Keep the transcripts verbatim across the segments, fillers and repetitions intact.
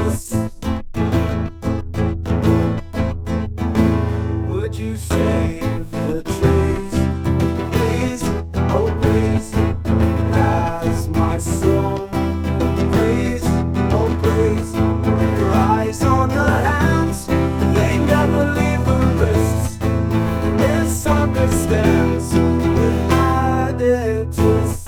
twists. Would you save the trees? Please, oh please, as my soul. Please, oh please, your eyes on the hands, they never leave the wrists. Misunderstands with added twists.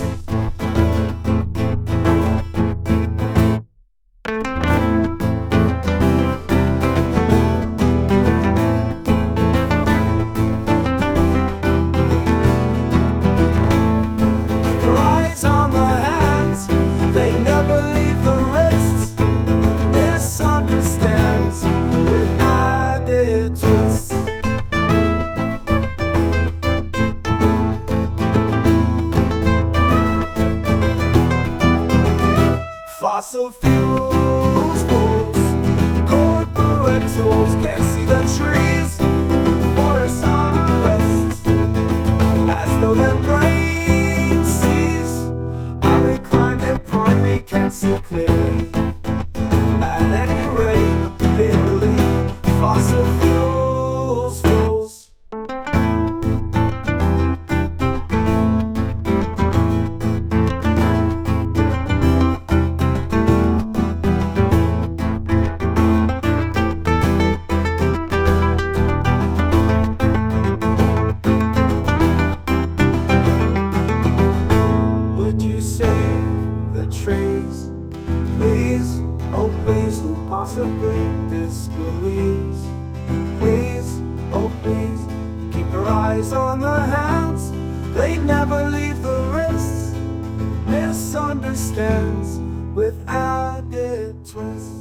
Your eyes on the hands, they never leave the wrists. Misunderstands with added twists. Fossil fuels, fools, corporate tools, can't see the trees, forests on rest, as though their brain sees. I recline and prime me, can't see clearly. At any rate, clearly, fossil fuels, fools. Would you save the trees? Please, oh please, who possibly disbelieves? Please, oh please, keep your eyes on the hands, they never leave the wrists. Misunderstands with added twists.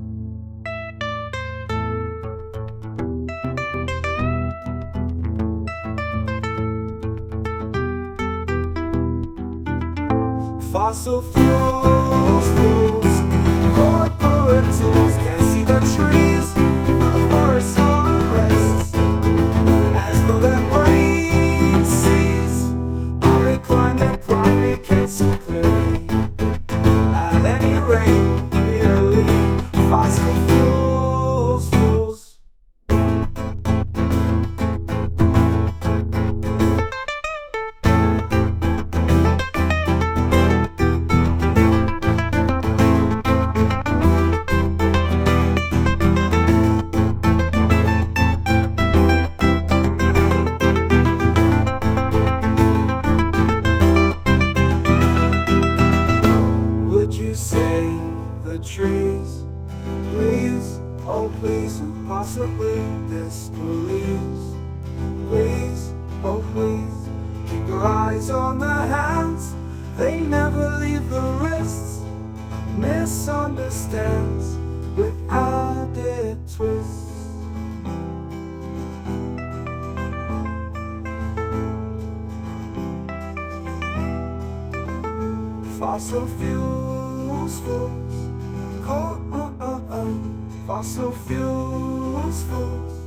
Fossil fuels, fools, corporate tools, can't see the trees, the forests on rest, as though their brain sees. I recline and prime me, can't see clearly. At any rate, clearly, fossil fuels, fools. Would you save the trees? Please, oh please, who possibly disbelieves? Please, oh please, keep your eyes on the hands, they never leave the wrists. Misunderstands with added twists. Fossil fuels, fools, coal, uh, uh, uh. Fossil fuels, fools.